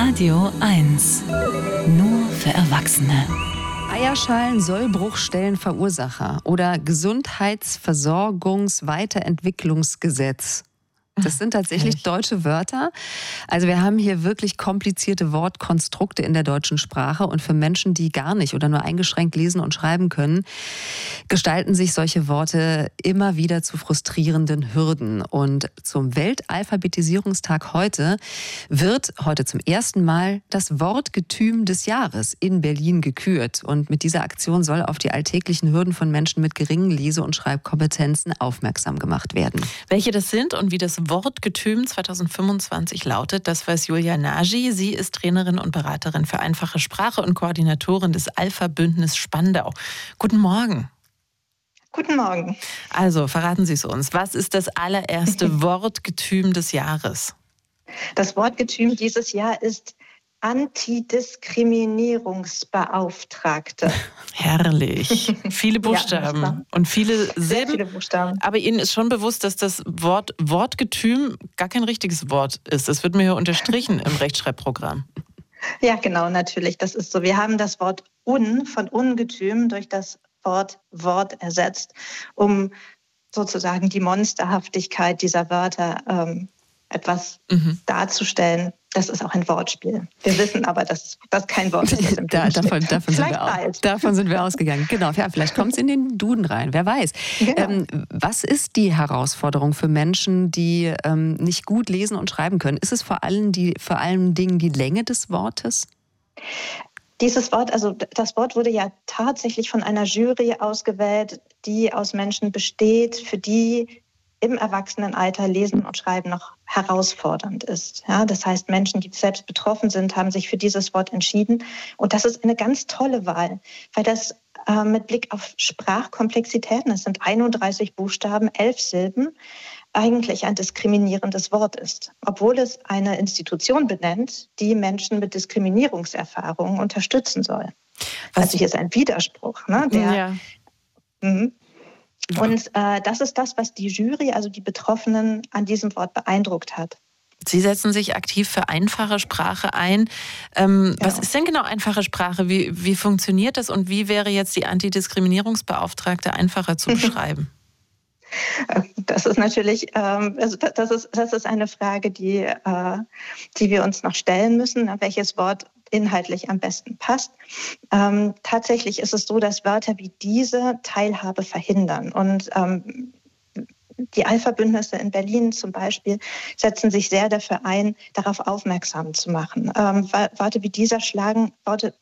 Radio 1. Nur für Erwachsene. Eierschalen, Sollbruchstellenverursacher oder Gesundheitsversorgungsweiterentwicklungsgesetz. Das sind tatsächlich deutsche Wörter. Also wir haben hier wirklich komplizierte Wortkonstrukte in der deutschen Sprache. Und für Menschen, die gar nicht oder nur eingeschränkt lesen und schreiben können, gestalten sich solche Worte immer wieder zu frustrierenden Hürden. Und zum Weltalphabetisierungstag wird heute zum ersten Mal das Wortgetüm des Jahres in Berlin gekürt. Und mit dieser Aktion soll auf die alltäglichen Hürden von Menschen mit geringen Lese- und Schreibkompetenzen aufmerksam gemacht werden. Welche das sind und wie das Wortgetüm 2025 lautet, das weiß Julia Nagy. Sie ist Trainerin und Beraterin für einfache Sprache und Koordinatorin des Alpha-Bündnis Spandau. Guten Morgen. Guten Morgen. Also, verraten Sie es uns. Was ist das allererste Wortgetüm des Jahres? Das Wortgetüm dieses Jahr ist Antidiskriminierungsbeauftragte. Herrlich. Viele Buchstaben ja, und viele Silben. Sehr viele Buchstaben. Aber Ihnen ist schon bewusst, dass das Wort Wortgetüm gar kein richtiges Wort ist. Das wird mir hier unterstrichen im Rechtschreibprogramm. Ja, genau, natürlich. Das ist so. Wir haben das Wort von Ungetüm durch das Wort ersetzt, um sozusagen die Monsterhaftigkeit dieser Wörter etwas darzustellen. Das ist auch ein Wortspiel. Wir wissen aber, dass das kein Wort ist. Davon sind wir ausgegangen. Genau, ja, vielleicht kommt es in den Duden rein, wer weiß. Genau. Was ist die Herausforderung für Menschen, die nicht gut lesen und schreiben können? Ist es vor allen Dingen die Länge des Wortes? Dieses Wort, also das Wort wurde ja tatsächlich von einer Jury ausgewählt, die aus Menschen besteht, für die im Erwachsenenalter Lesen und Schreiben noch herausfordernd ist. Ja, das heißt, Menschen, die selbst betroffen sind, haben sich für dieses Wort entschieden. Und das ist eine ganz tolle Wahl, weil das mit Blick auf Sprachkomplexitäten, es sind 31 Buchstaben, 11 Silben, eigentlich ein diskriminierendes Wort ist. Obwohl es eine Institution benennt, die Menschen mit Diskriminierungserfahrungen unterstützen soll. Also hier ist ein Widerspruch. Ne, Und das ist das, was die Jury, also die Betroffenen, an diesem Wort beeindruckt hat. Sie setzen sich aktiv für einfache Sprache ein. Was ist denn genau einfache Sprache? Wie funktioniert das und wie wäre jetzt die Antidiskriminierungsbeauftragte einfacher zu beschreiben? Das ist natürlich, das ist eine Frage, die wir uns noch stellen müssen, welches Wort inhaltlich am besten passt. Tatsächlich ist es so, dass Wörter wie diese Teilhabe verhindern. Und die Alpha-Bündnisse in Berlin zum Beispiel setzen sich sehr dafür ein, darauf aufmerksam zu machen. Worte wie diese schlagen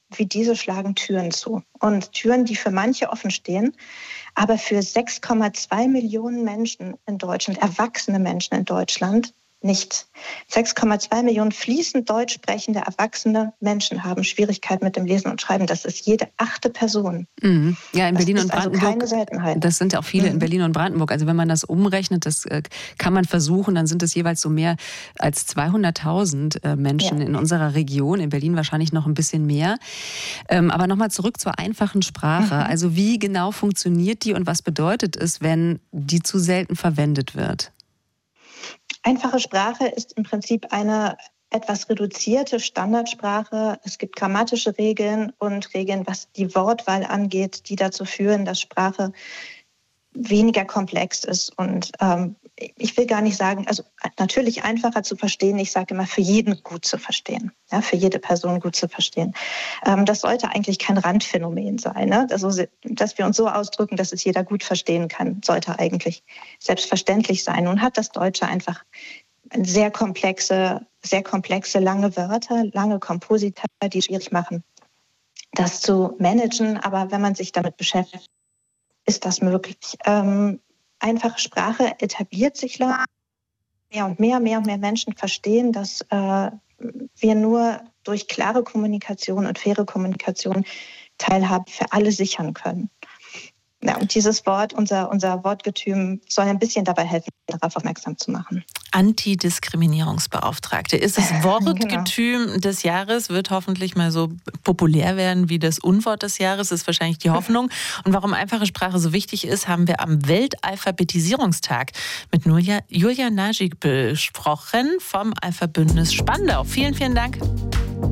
Türen zu. Und Türen, die für manche offen stehen, aber für 6,2 Millionen Menschen in Deutschland, erwachsene Menschen in Deutschland, nicht. 6,2 Millionen fließend deutsch sprechende erwachsene Menschen haben Schwierigkeiten mit dem Lesen und Schreiben. Das ist jede 8. Person. Mhm. Ja, in Berlin und Brandenburg. Also keine Seltenheit. Das sind ja auch viele in Berlin und Brandenburg. Also wenn man das umrechnet, das kann man versuchen, dann sind es jeweils so mehr als 200.000 Menschen in unserer Region. In Berlin wahrscheinlich noch ein bisschen mehr. Aber nochmal zurück zur einfachen Sprache. Also wie genau funktioniert die und was bedeutet es, wenn die zu selten verwendet wird? Einfache Sprache ist im Prinzip eine etwas reduzierte Standardsprache. Es gibt grammatische Regeln und Regeln, was die Wortwahl angeht, die dazu führen, dass Sprache weniger komplex ist. Und ich will gar nicht sagen, also natürlich einfacher zu verstehen, ich sage immer, für jeden gut zu verstehen, ja, für jede Person gut zu verstehen. Das sollte eigentlich kein Randphänomen sein. Ne? Also, dass wir uns so ausdrücken, dass es jeder gut verstehen kann, sollte eigentlich selbstverständlich sein. Nun hat das Deutsche einfach sehr komplexe, lange Wörter, lange Komposita, die schwierig machen, das zu managen. Aber wenn man sich damit beschäftigt, ist das möglich. Einfache Sprache etabliert sich mehr und mehr Menschen verstehen, dass wir nur durch klare Kommunikation und faire Kommunikation Teilhabe für alle sichern können. Ja, und dieses Wort, unser Wortgetüm, soll ein bisschen dabei helfen, darauf aufmerksam zu machen. Antidiskriminierungsbeauftragte ist das Wortgetüm des Jahres, wird hoffentlich mal so populär werden wie das Unwort des Jahres, ist wahrscheinlich die Hoffnung. Und warum einfache Sprache so wichtig ist, haben wir am Weltalphabetisierungstag mit Julia Nagy besprochen vom Alpha-Bündnis Spandau. Vielen, vielen Dank.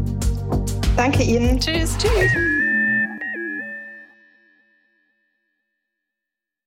Danke Ihnen. Tschüss. Tschüss.